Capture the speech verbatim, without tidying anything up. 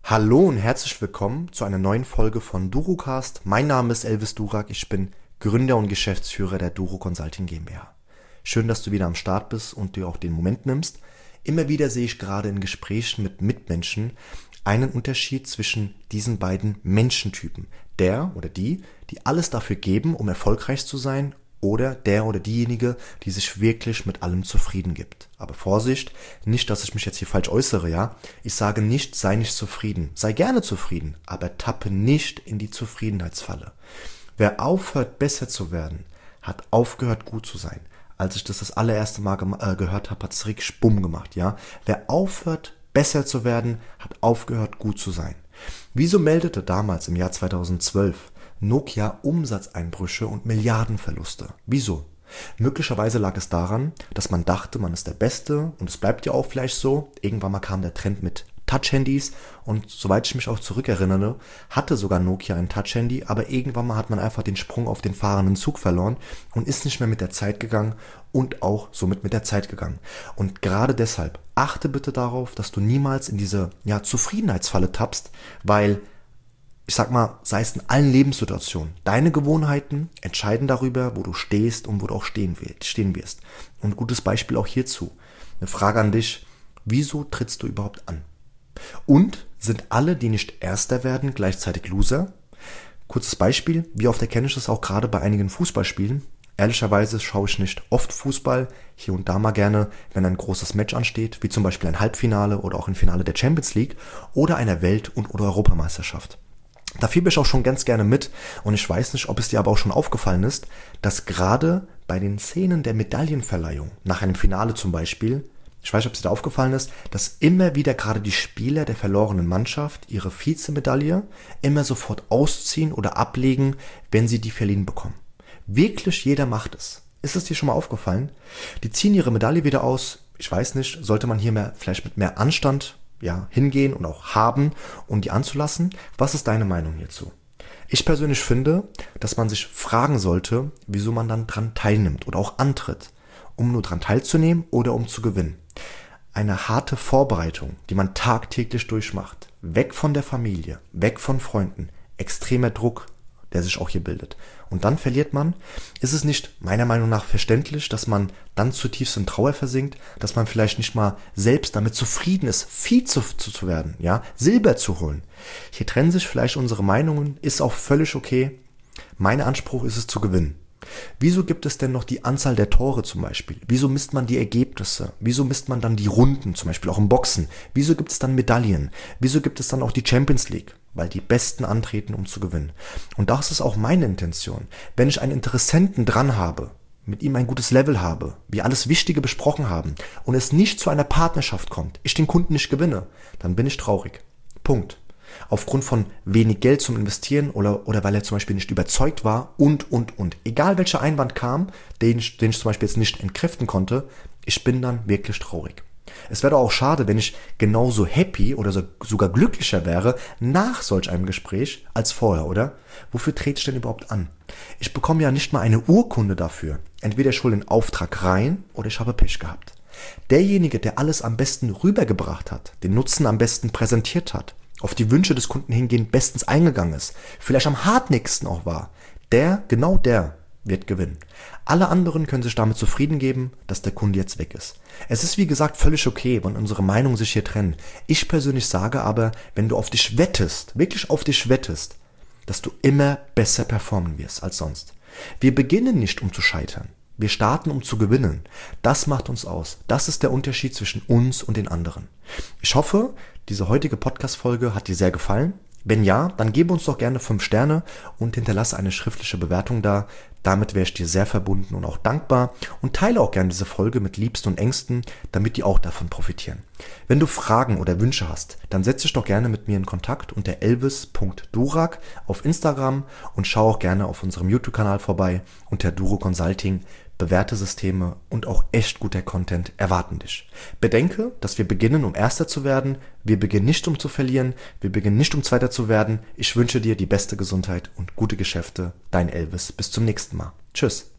Hallo und herzlich willkommen zu einer neuen Folge von DuroCast. Mein Name ist Elvis Durak, ich bin Gründer und Geschäftsführer der Duro Consulting GmbH. Schön, dass du wieder am Start bist und dir auch den Moment nimmst. Immer wieder sehe ich gerade in Gesprächen mit Mitmenschen einen Unterschied zwischen diesen beiden Menschentypen. Der oder die, die alles dafür geben, um erfolgreich zu sein, oder der oder diejenige, die sich wirklich mit allem zufrieden gibt. Aber Vorsicht, nicht, dass ich mich jetzt hier falsch äußere, ja. Ich sage nicht, sei nicht zufrieden. Sei gerne zufrieden, aber tappe nicht in die Zufriedenheitsfalle. Wer aufhört, besser zu werden, hat aufgehört, gut zu sein. Als ich das das allererste Mal gem- äh, gehört habe, hat es richtig Bumm gemacht, ja. Wer aufhört, besser zu werden, hat aufgehört, gut zu sein. Wieso meldete damals im Jahr zweitausendzwölf Nokia Umsatzeinbrüche und Milliardenverluste? Wieso? Möglicherweise lag es daran, dass man dachte, man ist der Beste, und es bleibt ja auch vielleicht so. Irgendwann mal kam der Trend mit Touch-Handys und soweit ich mich auch zurückerinnere, hatte sogar Nokia ein Touch-Handy, aber irgendwann mal hat man einfach den Sprung auf den fahrenden Zug verloren und ist nicht mehr mit der Zeit gegangen und auch somit mit der Zeit gegangen. Und gerade deshalb achte bitte darauf, dass du niemals in diese ja, Zufriedenheitsfalle tappst, weil ich sag mal, sei es in allen Lebenssituationen, deine Gewohnheiten entscheiden darüber, wo du stehst und wo du auch stehen wirst. Und ein gutes Beispiel auch hierzu. Eine Frage an dich: Wieso trittst du überhaupt an? Und sind alle, die nicht Erster werden, gleichzeitig Loser? Kurzes Beispiel: Wie oft erkenne ich das auch gerade bei einigen Fußballspielen? Ehrlicherweise schaue ich nicht oft Fußball, hier und da mal gerne, wenn ein großes Match ansteht, wie zum Beispiel ein Halbfinale oder auch ein Finale der Champions League oder einer Welt- und oder Europameisterschaft. Da fieber ich auch schon ganz gerne mit, und ich weiß nicht, ob es dir aber auch schon aufgefallen ist, dass gerade bei den Szenen der Medaillenverleihung, nach einem Finale zum Beispiel, ich weiß nicht, ob es dir aufgefallen ist, dass immer wieder gerade die Spieler der verlorenen Mannschaft ihre Vizemedaille immer sofort ausziehen oder ablegen, wenn sie die verliehen bekommen. Wirklich jeder macht es. Ist es dir schon mal aufgefallen? Die ziehen ihre Medaille wieder aus. Ich weiß nicht, sollte man hier mehr, vielleicht mit mehr Anstand ja, hingehen und auch haben, um die anzulassen. Was ist deine Meinung hierzu? Ich persönlich finde, dass man sich fragen sollte, wieso man dann dran teilnimmt oder auch antritt. Um nur dran teilzunehmen oder um zu gewinnen. Eine harte Vorbereitung, die man tagtäglich durchmacht. Weg von der Familie, weg von Freunden. Extremer Druck, der sich auch hier bildet. Und dann verliert man. Ist es nicht meiner Meinung nach verständlich, dass man dann zutiefst in Trauer versinkt, dass man vielleicht nicht mal selbst damit zufrieden ist, Vize zu, zu werden, ja, Silber zu holen. Hier trennen sich vielleicht unsere Meinungen, ist auch völlig okay. Mein Anspruch ist es, zu gewinnen. Wieso gibt es denn noch die Anzahl der Tore zum Beispiel? Wieso misst man die Ergebnisse? Wieso misst man dann die Runden, zum Beispiel auch im Boxen? Wieso gibt es dann Medaillen? Wieso gibt es dann auch die Champions League? Weil die Besten antreten, um zu gewinnen. Und das ist auch meine Intention. Wenn ich einen Interessenten dran habe, mit ihm ein gutes Level habe, wir alles Wichtige besprochen haben und es nicht zu einer Partnerschaft kommt, ich den Kunden nicht gewinne, dann bin ich traurig. Punkt. Aufgrund von wenig Geld zum Investieren oder, oder weil er zum Beispiel nicht überzeugt war und, und, und. Egal welcher Einwand kam, den ich, den ich zum Beispiel jetzt nicht entkräften konnte, ich bin dann wirklich traurig. Es wäre doch auch schade, wenn ich genauso happy oder so, sogar glücklicher wäre nach solch einem Gespräch als vorher, oder? Wofür trete ich denn überhaupt an? Ich bekomme ja nicht mal eine Urkunde dafür. Entweder ich hole den Auftrag rein oder ich habe Pech gehabt. Derjenige, der alles am besten rübergebracht hat, den Nutzen am besten präsentiert hat, auf die Wünsche des Kunden hingehend bestens eingegangen ist, vielleicht am hartnäckigsten auch war, der, genau der, wird gewinnen. Alle anderen können sich damit zufrieden geben, dass der Kunde jetzt weg ist. Es ist wie gesagt völlig okay, wenn unsere Meinungen sich hier trennen. Ich persönlich sage aber, wenn du auf dich wettest, wirklich auf dich wettest, dass du immer besser performen wirst als sonst. Wir beginnen nicht, um zu scheitern. Wir starten, um zu gewinnen. Das macht uns aus. Das ist der Unterschied zwischen uns und den anderen. Ich hoffe, diese heutige Podcast-Folge hat dir sehr gefallen. Wenn ja, dann gebe uns doch gerne fünf Sterne und hinterlasse eine schriftliche Bewertung da. Damit wäre ich dir sehr verbunden und auch dankbar, und teile auch gerne diese Folge mit Liebsten und Ängsten, damit die auch davon profitieren. Wenn du Fragen oder Wünsche hast, dann setz dich doch gerne mit mir in Kontakt unter elvis punkt durak auf Instagram und schau auch gerne auf unserem YouTube-Kanal vorbei unter Duro Consulting. Bewährte Systeme und auch echt guter Content erwarten dich. Bedenke, dass wir beginnen, um Erster zu werden. Wir beginnen nicht, um zu verlieren. Wir beginnen nicht, um Zweiter zu werden. Ich wünsche dir die beste Gesundheit und gute Geschäfte. Dein Elvis. Bis zum nächsten Mal. Tschüss.